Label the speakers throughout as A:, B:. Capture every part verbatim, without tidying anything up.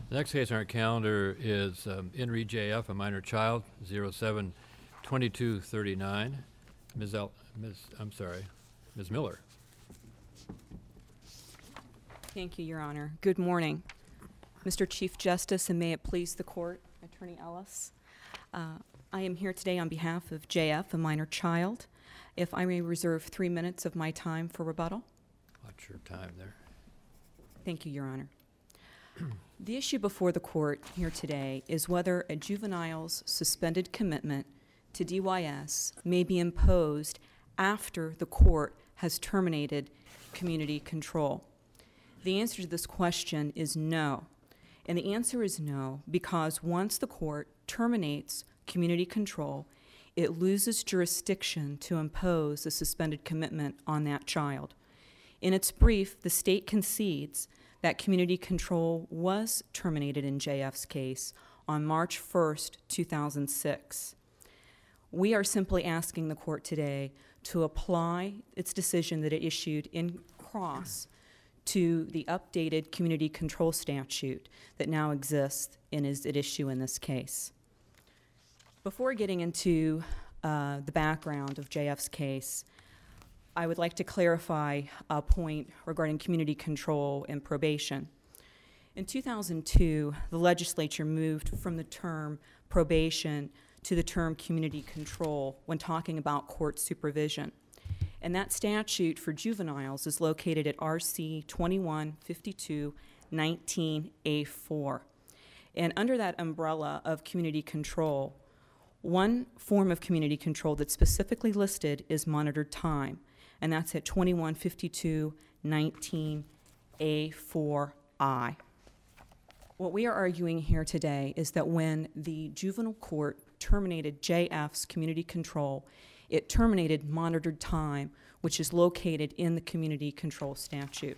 A: The next case on our calendar is um, In re J F, a minor child, zero seven twenty-two thirty-nine. Miz El, Miz, I'm sorry, Miz Miller.
B: Thank you, Your Honor. Good morning. Mister Chief Justice, and may it please the court, Attorney Ellis. Uh, I am here today on behalf of J F, a minor child. If I may reserve three minutes of my time for rebuttal.
A: Watch your time there.
B: Thank you, Your Honor. The issue before the court here today is whether a juvenile's suspended commitment to D Y S may be imposed after the court has terminated community control. The answer to this question is no. And the answer is no because once the court terminates community control, it loses jurisdiction to impose a suspended commitment on that child. In its brief, the state concedes that community control was terminated in J F's case on March first, two thousand six. We are simply asking the court today to apply its decision that it issued in cross to the updated community control statute that now exists and is at issue in this case. Before getting into uh, the background of J F's case, I would like to clarify a point regarding community control and probation. In two thousand two, the legislature moved from the term probation to the term community control when talking about court supervision. And that statute for juveniles is located at R C twenty-one fifty-two nineteen A four. And under that umbrella of community control, one form of community control that's specifically listed is monitored time, and that's at twenty-one fifty-two nineteen A four I. What we are arguing here today is that when the juvenile court terminated J F's community control, it terminated monitored time, which is located in the community control statute.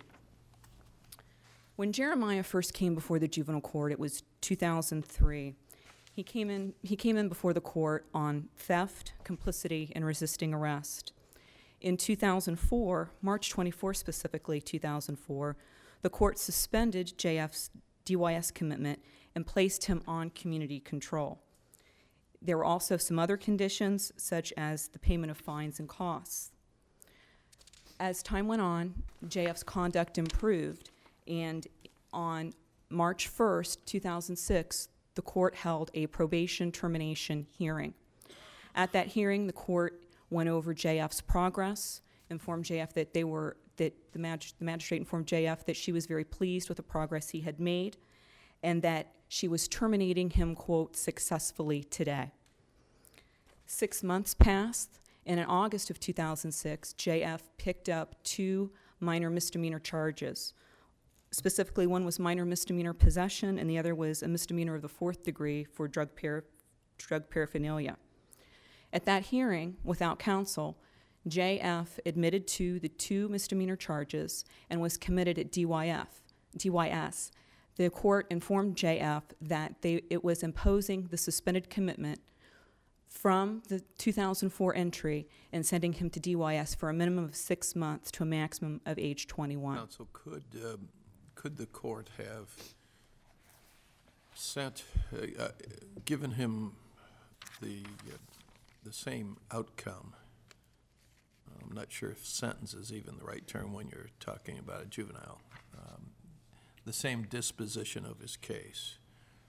B: When Jeremiah first came before the juvenile court, it was two thousand three. He came in, he came in before the court on theft, complicity, and resisting arrest. In two thousand four, March twenty-fourth specifically, two thousand four, the court suspended J F's D Y S commitment and placed him on community control. There were also some other conditions, such as the payment of fines and costs. As time went on, J F's conduct improved, and on March first, two thousand six, the court held a probation termination hearing. At that hearing, the court went over J F's progress, informed J F that they were that the, mag- the magistrate informed J F that she was very pleased with the progress he had made, and that she was terminating him, quote, successfully today. Six months passed, and in August of two thousand six, J F picked up two minor misdemeanor charges. Specifically, one was minor misdemeanor possession, and the other was a misdemeanor of the fourth degree for drug, par- drug paraphernalia. At that hearing, without counsel, J F admitted to the two misdemeanor charges and was committed at D Y F, D Y S. The court informed J F that they, it was imposing the suspended commitment from the two thousand four entry and sending him to D Y S for a minimum of six months to a maximum of age twenty-one.
C: Counsel, could uh, could the court have sent, uh, uh, given him the uh, the same outcome? I'm not sure if sentence is even the right term when you're talking about a juvenile. Um, the same disposition of his case,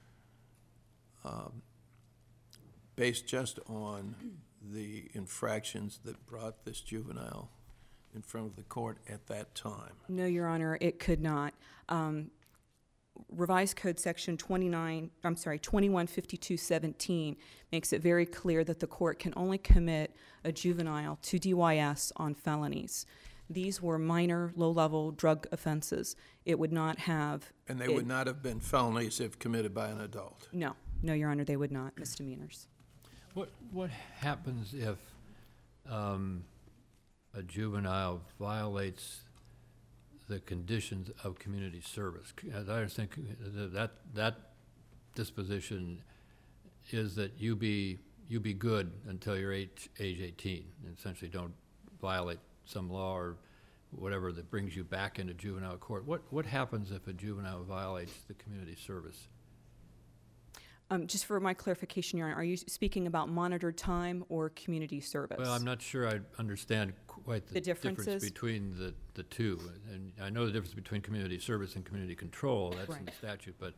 C: um, based just on the infractions that brought this juvenile in front of the court at that time.
B: No, Your Honor, it could not. Um, Revised Code Section twenty-nine, I'm sorry, twenty-one fifty-two seventeen makes it very clear that the court can only commit a juvenile to D Y S on felonies. These were minor, low-level drug offenses. It would not have...
C: And they
B: it,
C: would not have been felonies if committed by an adult?
B: No. No, Your Honor, they would not. Misdemeanors.
A: What what happens if um, a juvenile violates the conditions of community service? As I understand, that that disposition is that you be you be good until you're age, age eighteen, and essentially don't violate some law or whatever that brings you back into juvenile court. What, what happens if a juvenile violates the community service?
B: Um, just for my clarification, Your Honor, are you speaking about monitored time or community service?
A: Well, I'm not sure I understand quite the,
B: The
A: difference
B: differences?
A: between the, the two. And I know the difference between community service and community control, that's in the
B: Right.
A: statute, but,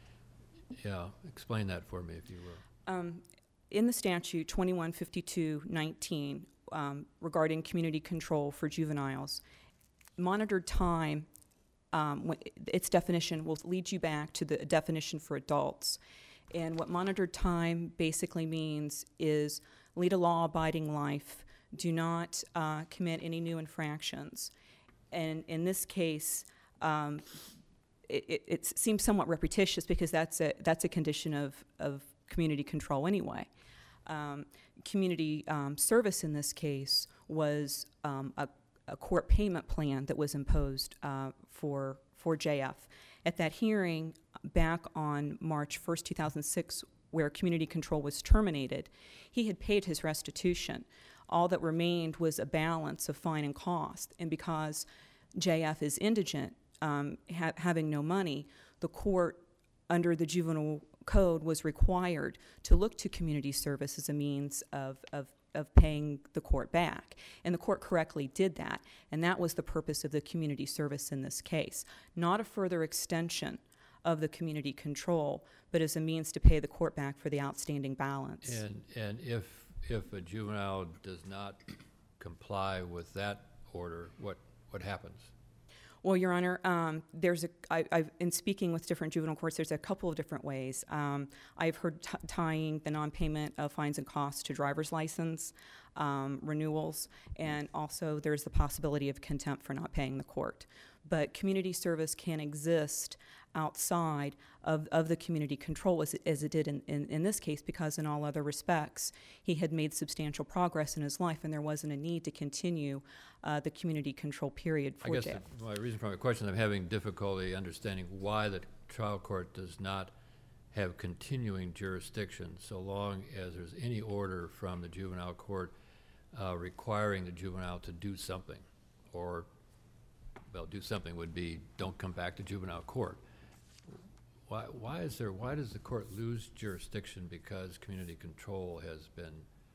A: yeah, explain that for me, if you will.
B: Um, in the statute, twenty-one fifty-two nineteen, um, regarding community control for juveniles, monitored time, um, wh- its definition will lead you back to the definition for adults. And what monitored time basically means is lead a law-abiding life, do not uh, commit any new infractions. And in this case, um, it, it, it seems somewhat repetitious because that's a that's a condition of, of community control anyway. Um, community um, service in this case was um, a, a court payment plan that was imposed uh, for for J F. At that hearing back on March first, two thousand six, where community control was terminated, he had paid his restitution. All that remained was a balance of fine and cost. And because J F is indigent, um, ha- having no money, the court, under the juvenile code, was required to look to community service as a means of, of of paying the court back. And the court correctly did that. And that was the purpose of the community service in this case. Not a further extension of the community control, but as a means to pay the court back for the outstanding balance.
A: And, and if, if a juvenile does not comply with that order, what, what happens?
B: Well, Your Honor, um, there's a, I, I've, in speaking with different juvenile courts, there's a couple of different ways. Um, I've heard t- tying the non-payment of fines and costs to driver's license um, renewals, and also there's the possibility of contempt for not paying the court. But community service can exist outside of, of the community control as it, as it did in, in, in this case, because in all other respects, he had made substantial progress in his life and there wasn't a need to continue uh, the community control period for
A: I guess
B: jail.
A: the, my reason for my question, I'm having difficulty understanding why the trial court does not have continuing jurisdiction so long as there's any order from the juvenile court uh, requiring the juvenile to do something, or, well, do something would be don't come back to juvenile court. Why, why is there, why does the court lose jurisdiction because community control has been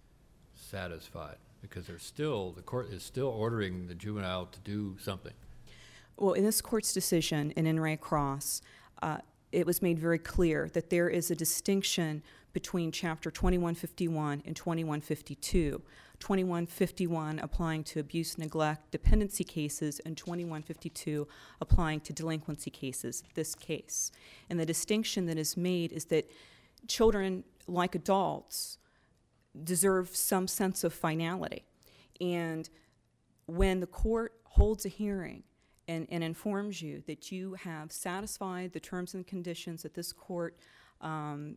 A: satisfied? Because there's still, the court is still ordering the juvenile to do something.
B: Well, in this court's decision in In re Cross, uh, it was made very clear that there is a distinction between Chapter twenty-one fifty-one and twenty-one fifty-two. twenty-one fifty-one applying to abuse, neglect, dependency cases, and twenty-one fifty-two applying to delinquency cases, this case. And the distinction that is made is that children, like adults, deserve some sense of finality. And when the court holds a hearing and, and informs you that you have satisfied the terms and conditions that this court um,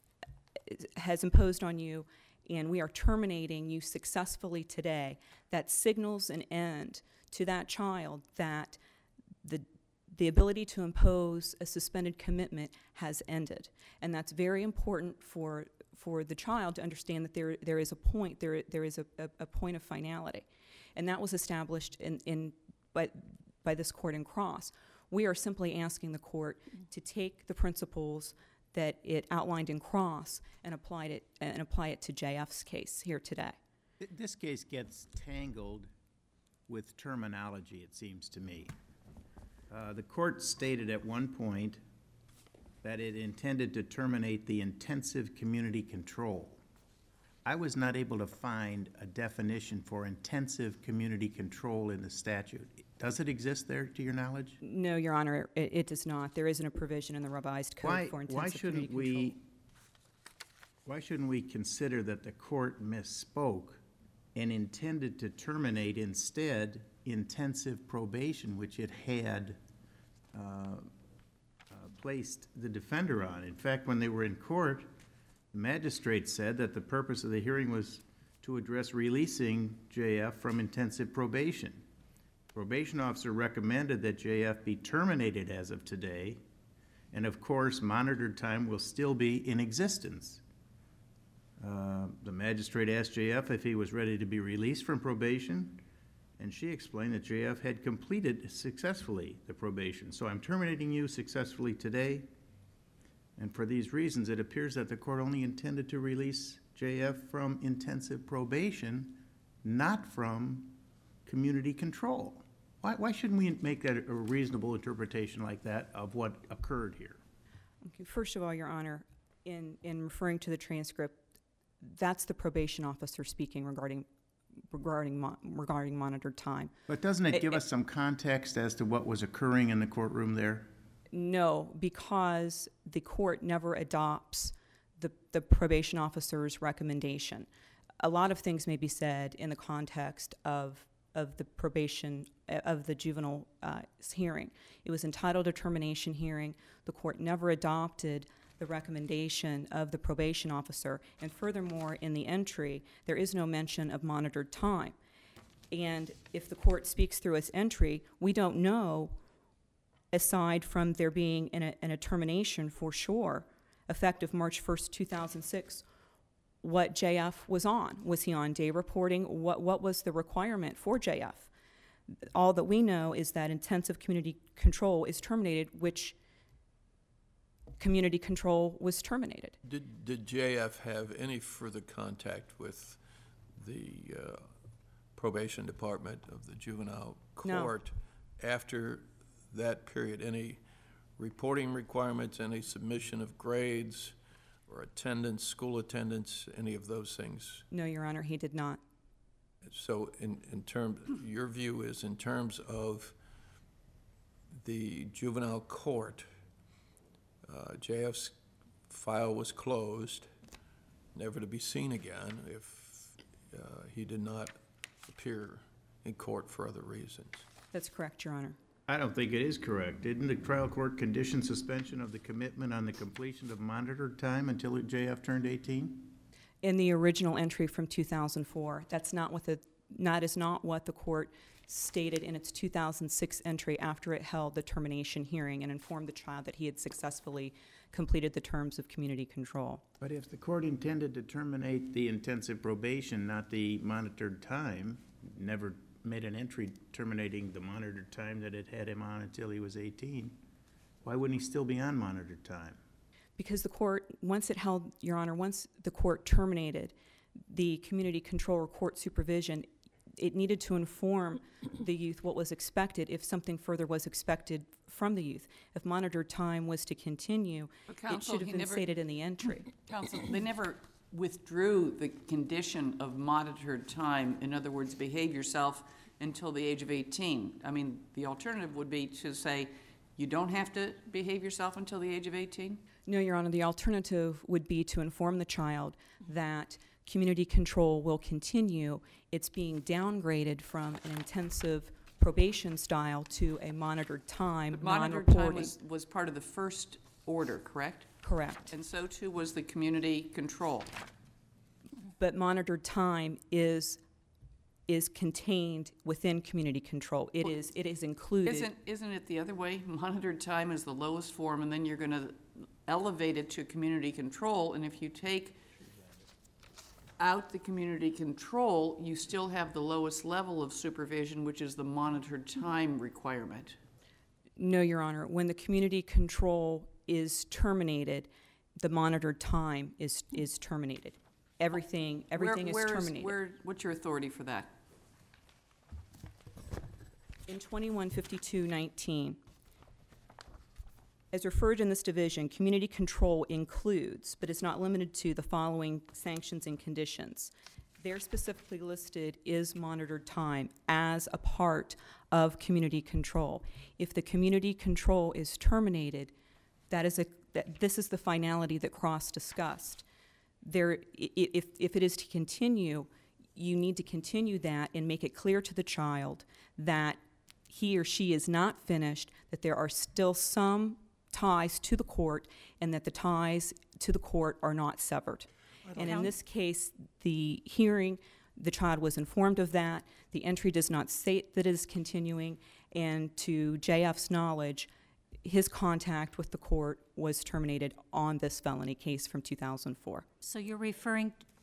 B: has imposed on you, and we are terminating you successfully today, that signals an end to that child that the the ability to impose a suspended commitment has ended. And that's very important for for the child to understand that there there is a point, there there is a, a, a point of finality. And that was established in, in by by this court in Cross. We are simply asking the court to take the principles that it outlined in Cross and applied it and apply it to J F's case here today.
D: Th- This case gets tangled with terminology, it seems to me. Uh, The court stated at one point that it intended to terminate the intensive community control. I was not able to find a definition for intensive community control in the statute. Does it exist there, to your knowledge?
B: No, Your Honor, it, it does not. There isn't a provision in the revised code
D: Why,
B: for
D: why
B: intensive
D: shouldn't
B: community
D: we,
B: control.
D: why shouldn't we consider that the court misspoke and intended to terminate instead intensive probation, which it had uh, uh, placed the defender on? In fact, when they were in court, the magistrate said that the purpose of the hearing was to address releasing J F from intensive probation. Probation officer recommended that J F be terminated as of today, and of course, monitored time will still be in existence. Uh, the magistrate asked J F if he was ready to be released from probation, And she explained that J F had completed successfully the probation. So I'm terminating you successfully today. And for these reasons, it appears that the court only intended to release J F from intensive probation, not from community control. Why, why shouldn't we make that a reasonable interpretation like that of what occurred here?
B: Okay, first of all, Your Honor, in, in referring to the transcript, that's the probation officer speaking regarding regarding mo- regarding monitored time.
D: But doesn't it
B: It-
D: give
B: it-
D: us some context as to what was occurring in the courtroom there?
B: No, because the court never adopts the, the probation officer's recommendation. A lot of things may be said in the context of of the probation, uh, of the juvenile uh, hearing. It was entitled a termination hearing. The court never adopted the recommendation of the probation officer. And furthermore, in the entry, there is no mention of monitored time. And if the court speaks through its entry, we don't know, aside from there being an, an, a termination for sure, effective March first, two thousand six, what J F was on. Was he on day reporting? What, what was the requirement for J F? All that we know is that intensive community control is terminated, which community control was terminated.
C: Did, did J F have any further contact with the uh, probation department of the juvenile
B: No.
C: court after that period? Any reporting requirements, any submission of grades or attendance, school attendance, any of those things?
B: No, Your Honor, he did not.
C: So in, in terms, your view is in terms of the juvenile court, uh, J F's file was closed, never to be seen again if uh, he did not appear in court for other reasons.
B: That's correct, Your Honor.
D: I don't think it is correct. Didn't the trial court condition suspension of the commitment on the completion of monitored time until J F turned eighteen?
B: In the original entry from two thousand four, that's not what the, that is not what the court stated in its two thousand six entry after it held the termination hearing and informed the child that he had successfully completed the terms of community control.
D: But if the court intended to terminate the intensive probation, not the monitored time, never made an entry terminating the monitored time that it had him on until he was eighteen, why wouldn't he still be on monitored time?
B: Because the court, once it held, Your Honor, once the court terminated the community control or court supervision, it needed to inform the youth what was expected if something further was expected from the youth. If monitored time was to continue,
E: But
B: it
E: counsel,
B: should have
E: he
B: been
E: never-
B: stated in the entry.
E: Counsel, they never withdrew the condition of monitored time, in other words, behave yourself until the age of eighteen. I mean, the alternative would be to say, you don't have to behave yourself until the age of eighteen?
B: No, Your Honor, the alternative would be to inform the child that community control will continue. It's being downgraded from an intensive probation style to a monitored time,
E: But monitored time
B: non-reporting.
E: was, was part of the first order, correct?
B: Correct.
E: And so too was the community control.
B: But monitored time is, is contained within community control. It is, it is included.
E: Isn't, isn't it the other way? Monitored time is the lowest form, and then you're gonna elevate it to community control, and if you take out the community control, you still have the lowest level of supervision, which is the monitored time requirement.
B: No, Your Honor. When the community control is terminated, the monitored time is, is terminated. Everything, everything is
E: Where- where
B: terminated.
E: Where, what's your authority for that?
B: In twenty-one fifty-two nineteen, as referred in this division, community control includes, but is not limited to, the following sanctions and conditions. There specifically listed is monitored time as a part of community control. If the community control is terminated, that is a, that, this is the finality that Cross discussed. There, i- i- if, if it is to continue, you need to continue that and make it clear to the child that he or she is not finished, that there are still some ties to the court, and that the ties to the court are not severed. And in this case, the hearing, the child was informed of that. The entry does not state that it is continuing, and to J F's knowledge, his contact with the court was terminated on this felony case from two thousand four.
F: So you're referring,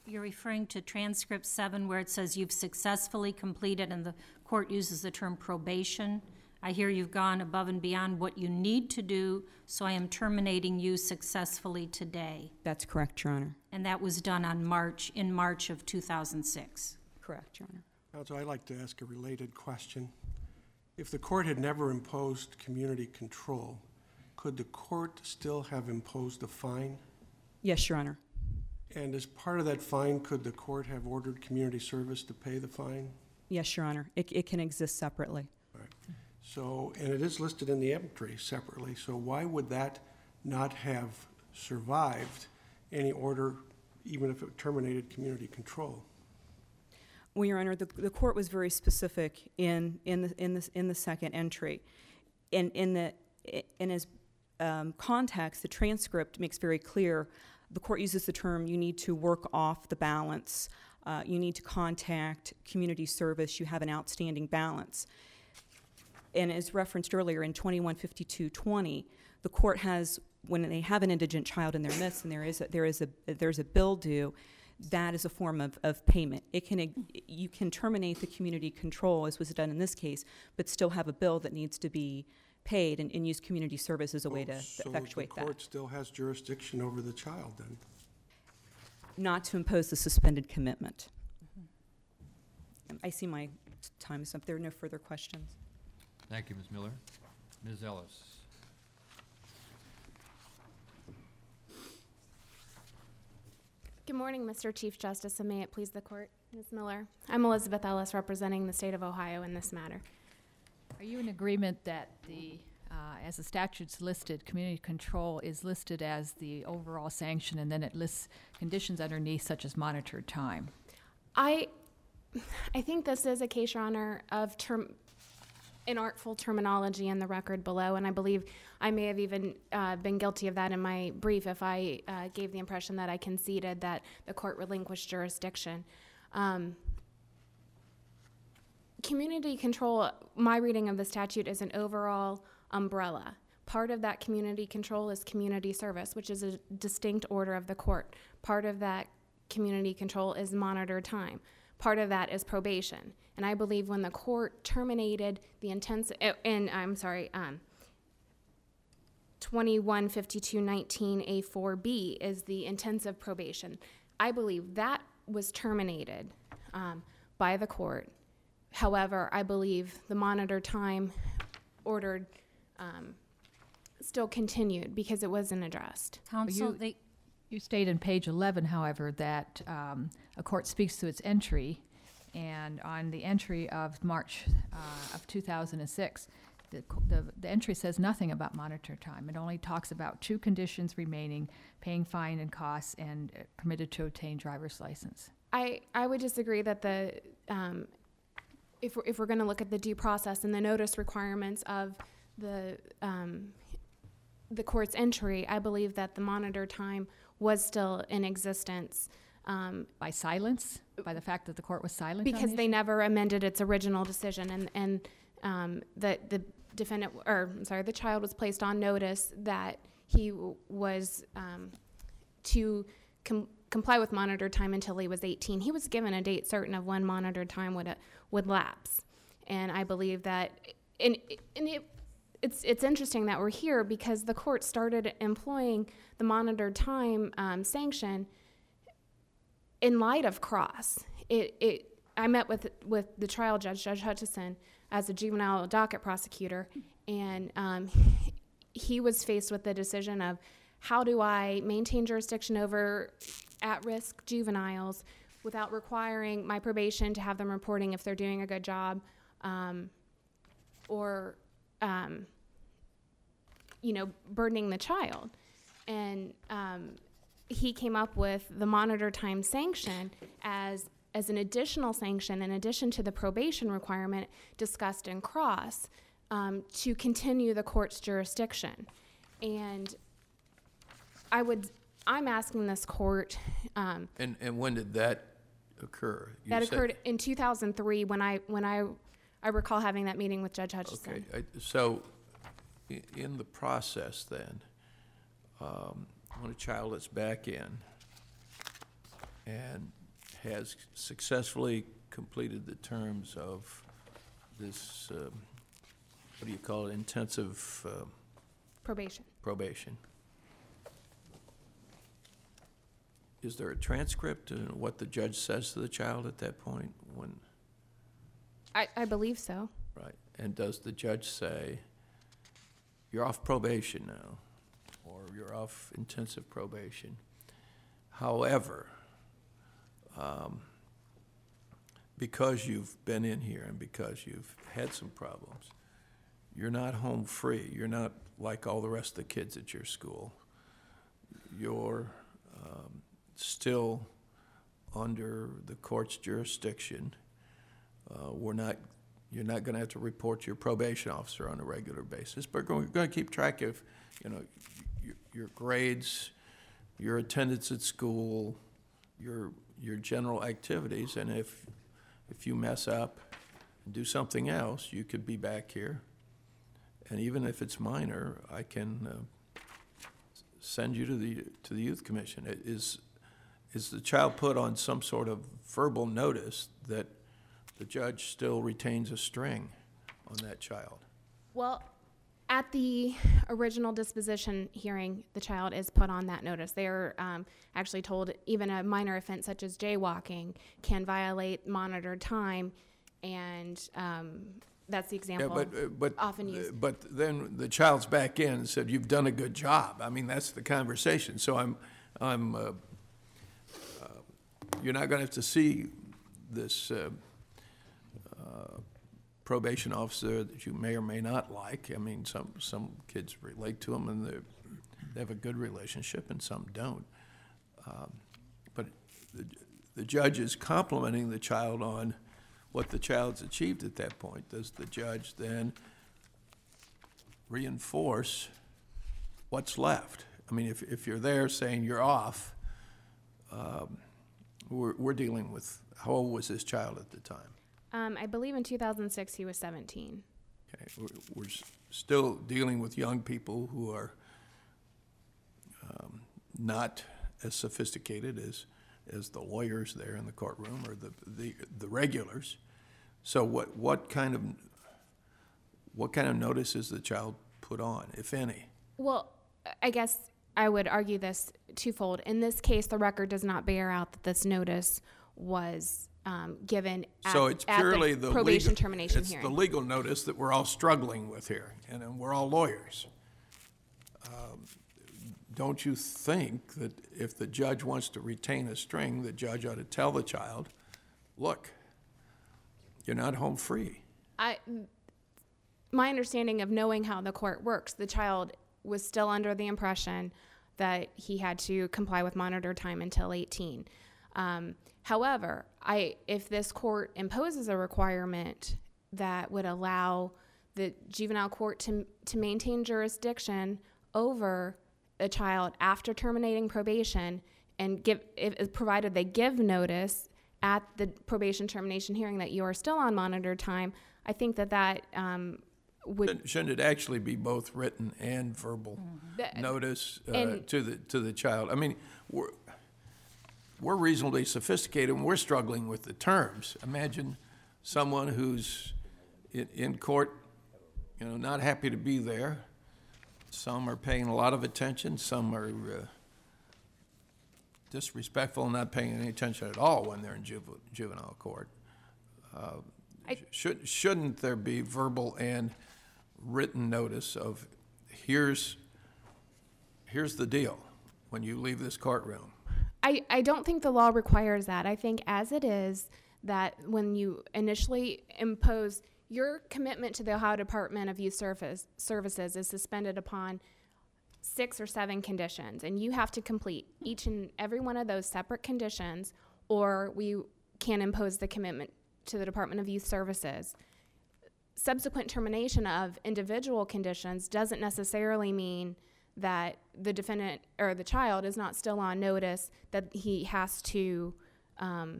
F: you're referring to transcript seven where it says you've successfully completed and the court uses the term probation. I hear you've gone above and beyond what you need to do, so I am terminating you successfully today.
B: That's correct, Your Honor.
F: And that was done on March, in March of two thousand six.
B: Correct, Your Honor.
G: Counsel, I'd like to ask a related question. If the court had never imposed community control, could the court still have imposed a fine?
B: Yes, Your Honor.
G: And as part of that fine, could the court have ordered community service to pay the fine?
B: Yes, Your Honor. It, it can exist separately.
G: All right. So, and it is listed in the entry separately, so why would that not have survived any order, even if it terminated community control?
B: Well, Your Honor, the, the court was very specific in, in the, in the, in the second entry. In, in the, in his um, context, the transcript makes very clear, the court uses the term, you need to work off the balance, uh, you need to contact community service, you have an outstanding balance. And as referenced earlier in twenty-one fifty-two twenty, the court has, when they have an indigent child in their midst and there is a, there is a, there's a bill due, that is a form of, of payment. It can, you can terminate the community control, as was done in this case, but still have a bill that needs to be paid and, and use community service as a way to effectuate
G: So the
B: that.
G: court still has jurisdiction over the child then?
B: Not to impose the suspended commitment. I see my time is up. There are no further questions.
A: Thank you, Miz Miller. Miz Ellis.
H: Good morning, Mister Chief Justice, and may it please the court. Miz Miller, I'm Elizabeth Ellis, representing the state of Ohio in this matter.
I: Are you in agreement that the, uh, as the statute's listed, community control is listed as the overall sanction, and then it lists conditions underneath such as monitored time?
H: I, I think this is a case, Your Honor, of term, inartful terminology in the record below, and I believe I may have even uh, been guilty of that in my brief if I uh, gave the impression that I conceded that the court relinquished jurisdiction. Um, community control, my reading of the statute is an overall umbrella. Part of that community control is community service, which is a distinct order of the court. Part of that community control is monitored time. Part of that is probation. And I believe when the court terminated the intensive, uh, and I'm sorry, um, twenty-one fifty-two nineteen A four B is the intensive probation. I believe that was terminated um, by the court. However, I believe the monitor time ordered um, still continued because it wasn't addressed.
F: Counsel,
I: you-
F: they,
I: You state in page eleven, however, that um, a court speaks to its entry, and on the entry of March uh, of two thousand six, the, co- the, the entry says nothing about monitor time. It only talks about two conditions remaining: paying fine and costs, and uh, permitted to obtain driver's license.
H: I, I would disagree that the, um, if we're, if we're going to look at the due process and the notice requirements of the, um, the court's entry, I believe that the monitor time was still in existence. Um,
I: By silence? By the fact that the court was silent on
H: because
I: the
H: they
I: issue?
H: never amended its original decision, and, and um, the, the defendant, or I'm sorry, the child was placed on notice that he w- was um, to com- comply with monitored time until he was eighteen. He was given a date certain of when monitored time would uh, would lapse, and I believe that, and, and it, it's it's interesting that we're here because the court started employing the monitored time um, sanction in light of Cross. It, it, I met with with the trial judge, Judge Hutchison, as a juvenile docket prosecutor, and um, he was faced with the decision of how do I maintain jurisdiction over at-risk juveniles without requiring my probation to have them reporting if they're doing a good job, um, or um, you know, burdening the child. And um, he came up with the monitor time sanction as as an additional sanction in addition to the probation requirement discussed in Cross um, to continue the court's jurisdiction. And I would, I'm asking this court. Um,
C: And, and when did that occur? You
H: that
C: said-
H: occurred in two thousand three when I when I I recall having that meeting with Judge Hutchison.
C: Okay, I- so i- in the process then, um, when a child is back in and has successfully completed the terms of this, um, what do you call it, intensive uh,
H: Probation.
C: probation. Is there a transcript of what the judge says to the child at that point when,
H: I, I believe so.
C: right? And does the judge say, you're off probation now, or you're off intensive probation? However, um, because you've been in here and because you've had some problems, you're not home free. You're not like all the rest of the kids at your school. You're um, still under the court's jurisdiction. Uh, we're not, you're not going to have to report your probation officer on a regular basis, but we're going to keep track of, you know, your, your grades, your attendance at school, your your general activities, and if if you mess up and do something else, you could be back here. And even if it's minor, I can uh, send you to the to the youth commission. It is is the child put on some sort of verbal notice that the judge still retains a string on that child?
H: Well, at the original disposition hearing, the child is put on that notice. They are um, actually told even a minor offense such as jaywalking can violate monitored time, and um, that's the example
C: Yeah, but, uh, but,
H: often
C: uh,
H: used.
C: but then the child's back in and said, you've done a good job. I mean, that's the conversation. So I'm, I'm, uh, uh, you're not gonna have to see this uh, uh, probation officer that you may or may not like. I mean, some, some kids relate to them and they're- they have a good relationship and some don't. Um, But the, the judge is complimenting the child on what the child's achieved at that point. Does the judge then reinforce what's left? I mean, if, if you're there saying you're off, um, we're, we're dealing with, how old was this child at the time?
H: Um, I believe in two thousand six he was seventeen.
C: Okay, we're, we're s- still dealing with young people who are um, not as sophisticated as, as the lawyers there in the courtroom or the, the, the regulars. So what, what kind of, what kind of notice is the child put on, if any?
H: Well, I guess I would argue this twofold. In this case, the record does not bear out that this notice was um, given at,
C: So it's
H: at
C: purely
H: the
C: the
H: probation
C: legal,
H: termination
C: it's
H: hearing.
C: the legal notice that we're all struggling with here, and then we're all lawyers. Um, Don't you think that if the judge wants to retain a string, the judge ought to tell the child, look, you're not home free?
H: I, my understanding of knowing how the court works, the child was still under the impression that he had to comply with monitor time until eighteen. Um, however, I, if this court imposes a requirement that would allow the juvenile court to, to maintain jurisdiction over a child after terminating probation and give, if, if provided they give notice at the probation termination hearing that you are still on monitor time, I think that that um, would.
C: Shouldn't- Shouldn't it actually be both written and verbal
H: Th-
C: notice uh,
H: And-
C: to the, to the child? I mean, we're, we're reasonably sophisticated and we're struggling with the terms. Imagine someone who's in, in court, you know, not happy to be there. Some are paying a lot of attention, some are uh, disrespectful and not paying any attention at all when they're in juve- juvenile court. Uh,
H: I-
C: Should, shouldn't there be verbal and written notice of, here's, here's the deal when you leave this courtroom?
H: I, I don't think the law requires that. I think as it is, that when you initially impose your commitment to the Ohio Department of Youth Service, Services is suspended upon six or seven conditions, and you have to complete each and every one of those separate conditions, or we can impose the commitment to the Department of Youth Services. Subsequent termination of individual conditions doesn't necessarily mean that the defendant or the child is not still on notice that he has to um,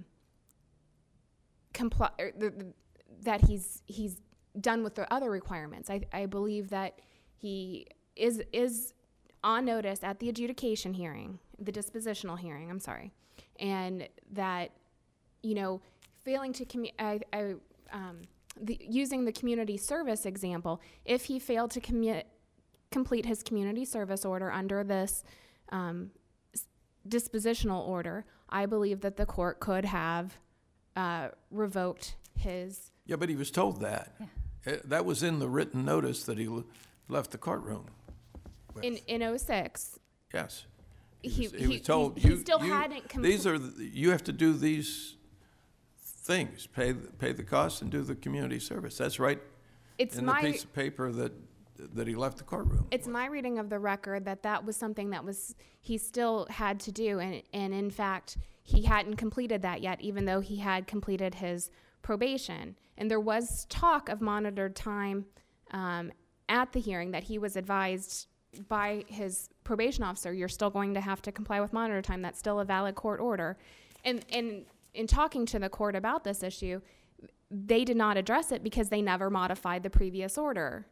H: comply, or the, the, that he's he's done with the other requirements. I, I believe that he is is on notice at the adjudication hearing, the dispositional hearing, I'm sorry, and that you know, failing to commu- I, I, um, the, using the community service example, if he failed to commu- complete his community service order under this um, s- dispositional order, I believe that the court could have uh, revoked his.
C: Yeah, but he was told that.
F: Yeah.
C: Uh, That was in the written notice that he l- left the courtroom with.
H: In in oh six,
C: Yes.
H: he,
C: He was-
H: he,
C: he was told,
H: he
C: you,
H: still
C: you-
H: hadn't completed.
C: these are, the- you have to do these things, pay, th- pay the costs and do the community service. That's right
H: It's
C: in the
H: my
C: piece of paper that, that he left the courtroom.
H: it's my reading of the record that that was something that was he still had to do, and and in fact he hadn't completed that yet, even though he had completed his probation. And there was talk of monitored time um, at the hearing that he was advised by his probation officer, you're still going to have to comply with monitor time. That's still a valid court order. And and in talking to the court about this issue, they did not address it because they never modified the previous order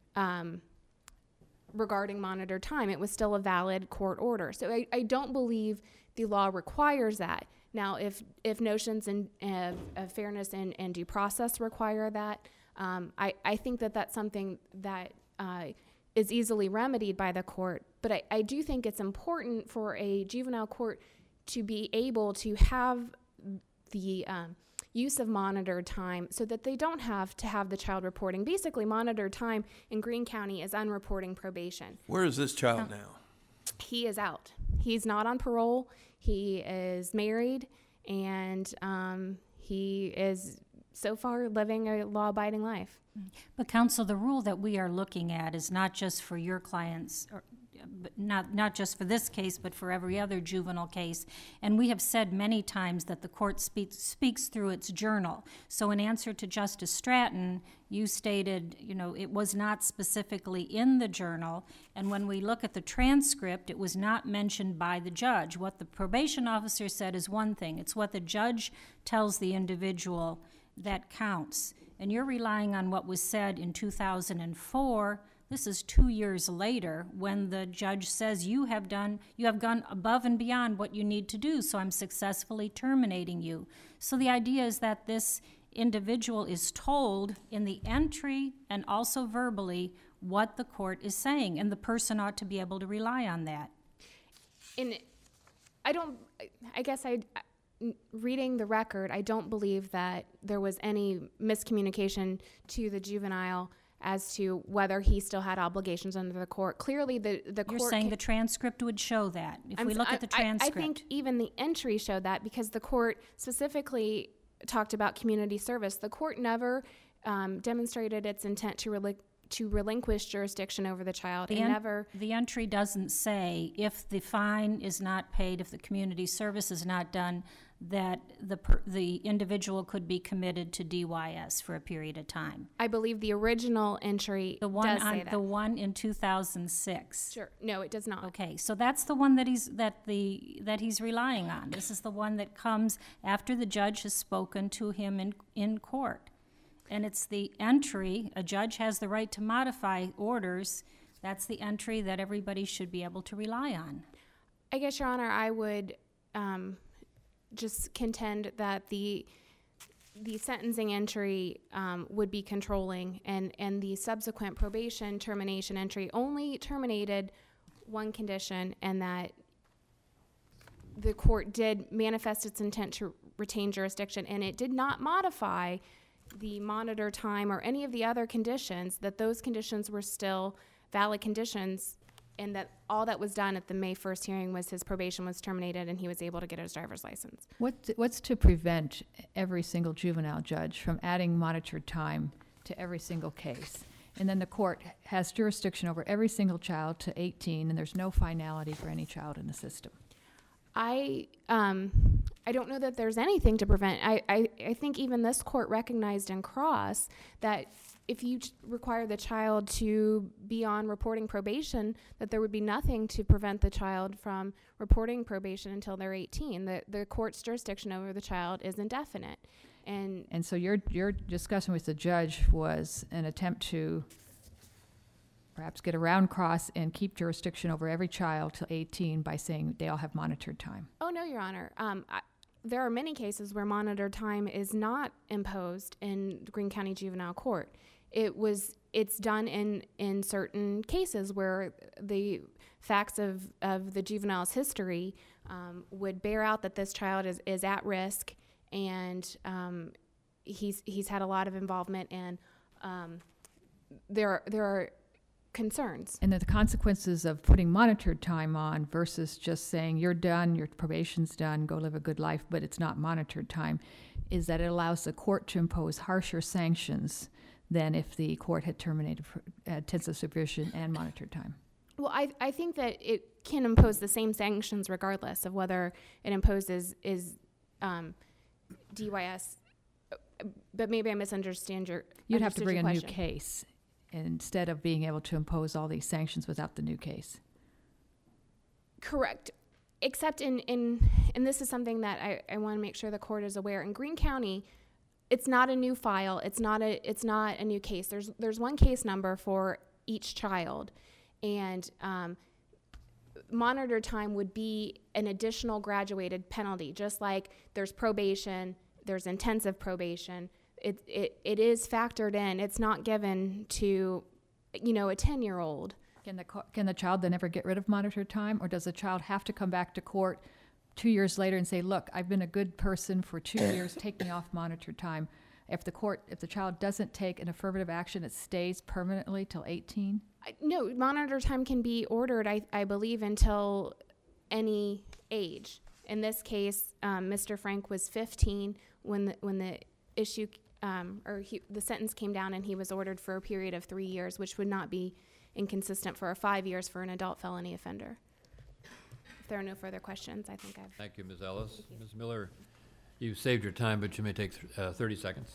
H: um, regarding monitor time. It was still a valid court order. So I, I don't believe the law requires that. Now, if if notions in, of, of fairness and, and due process require that, um, I, I think that that's something that uh, is easily remedied by the court. But I, I do think it's important for a juvenile court to be able to have the um, use of monitored time so that they don't have to have the child reporting. Basically, monitored time in Greene County is unreporting probation.
C: Where is this child now?
H: He is out. He's not on parole. He is married, and um, he is so far living a law-abiding life.
F: But counsel, the rule that we are looking at is not just for your clients, or but not not just for this case, but for every other juvenile case. And we have said many times that the court speaks speaks through its journal. So in answer to Justice Stratton, you stated, you know, it was not specifically in the journal. And when we look at the transcript, it was not mentioned by the judge. What the probation officer said is one thing. It's what the judge tells the individual that counts. And you're relying on what was said in two thousand four. This is two years later when the judge says you have done, you have gone above and beyond what you need to do, so I'm successfully terminating you. So the idea is that this individual is told in the entry and also verbally what the court is saying, and the person ought to be able to rely on that.
H: And I don't, I guess I, reading the record, I don't believe that there was any miscommunication to the juvenile as to whether he still had obligations under the court. Clearly, the, the
F: You're
H: court...
F: saying
H: ca-
F: the transcript would show that, if
H: I'm
F: we
H: s-
F: look
H: I-
F: at the
H: I-
F: transcript.
H: I think even the entry showed that because the court specifically talked about community service. The court never um, demonstrated its intent to relin- to relinquish jurisdiction over the child.
F: The
H: and
F: en-
H: never...
F: The entry doesn't say if the fine is not paid, if the community service is not done, that the per- the individual could be committed to D Y S for a period of time.
H: I believe the original entry
F: The one
H: does
F: on,
H: say that.
F: the one in two thousand six.
H: Sure. No, it does not.
F: Okay, so that's the one that he's that the that he's relying on. This is the one that comes after the judge has spoken to him in in court. And it's the entry, a judge has the right to modify orders. That's the entry that everybody should be able to rely on.
H: I guess, Your Honor, I would um, just contend that the the sentencing entry um, would be controlling, and, and the subsequent probation termination entry only terminated one condition, and that the court did manifest its intent to retain jurisdiction, and it did not modify the monitor time or any of the other conditions, that those conditions were still valid conditions, and that all that was done at the May first hearing was his probation was terminated and he was able to get his driver's license.
I: What, what's to prevent every single juvenile judge from adding monitored time to every single case? And then the court has jurisdiction over every single child to eighteen, and there's no finality for any child in the system.
H: I um, I don't know that there's anything to prevent. I, I, I think even this court recognized in Cross that if you ch- require the child to be on reporting probation, that there would be nothing to prevent the child from reporting probation until they're eighteen. The the court's jurisdiction over the child is indefinite. And
I: And so your, your discussion with the judge was an attempt to perhaps get around Cross and keep jurisdiction over every child till eighteen by saying they all have monitored time.
H: oh no, Your Honor. Um, I, there are many cases where monitored time is not imposed in Greene County Juvenile Court. It was, it's done in, in certain cases where the facts of, of the juvenile's history um, would bear out that this child is, is at risk, and um, he's, he's had a lot of involvement, and um, there, there are concerns.
I: And the consequences of putting monitored time on versus just saying, you're done, your probation's done, go live a good life, but it's not monitored time, is that it allows the court to impose harsher sanctions than if the court had terminated for, uh, intensive supervision and monitored time.
H: Well, I, I think that it can impose the same sanctions regardless of whether it imposes is um, D Y S, but maybe I misunderstand your
I: You'd have to
H: understood
I: bring
H: your
I: a new
H: question.
I: case instead of being able to impose all these sanctions without the new case.
H: Correct. Except in, in and this is something that I, I want to make sure the court is aware. In Greene County, it's not a new file. It's not a it's not a new case. There's there's one case number for each child, and um, monitored time would be an additional graduated penalty. Just like there's probation, there's intensive probation. It it it is factored in. It's not given to, you know, a ten-year-old.
I: Can the co- can the child then ever get rid of monitored time, or does the child have to come back to court two years later and say, "Look, I've been a good person for two years. Take me off monitored time"? If the court, if the child doesn't take an affirmative action, it stays permanently till eighteen.
H: I- No, monitor time can be ordered, I, I believe, until any age. In this case, um, Mister Frank was fifteen when the, when the issue, um, or he, the sentence came down, and he was ordered for a period of three years, which would not be inconsistent for a five years for an adult felony offender. If there are no further questions, I think I've.
A: Thank you, Miz Ellis. Miz Miller, you saved your time, but you may take th- uh, thirty seconds.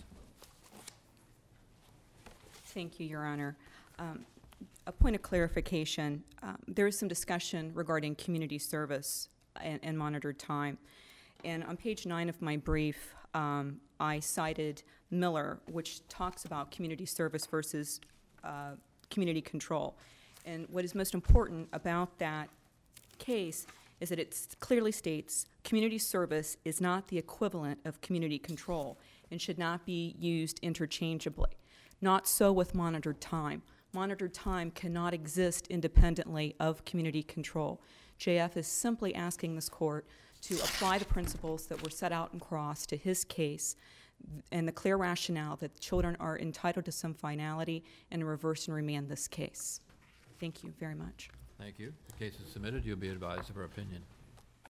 B: Thank you, Your Honor. Um, a point of clarification, um, there is some discussion regarding community service and, and monitored time. And on page nine of my brief, um, I cited Miller, which talks about community service versus uh, community control. And what is most important about that case is that it clearly states community service is not the equivalent of community control and should not be used interchangeably. Not so with monitored time. Monitored time cannot exist independently of community control. J F is simply asking this court to apply the principles that were set out in Cross to his case and the clear rationale that children are entitled to some finality and reverse and remand this case. Thank you very much.
A: Thank you. The case is submitted. You'll be advised of our opinion.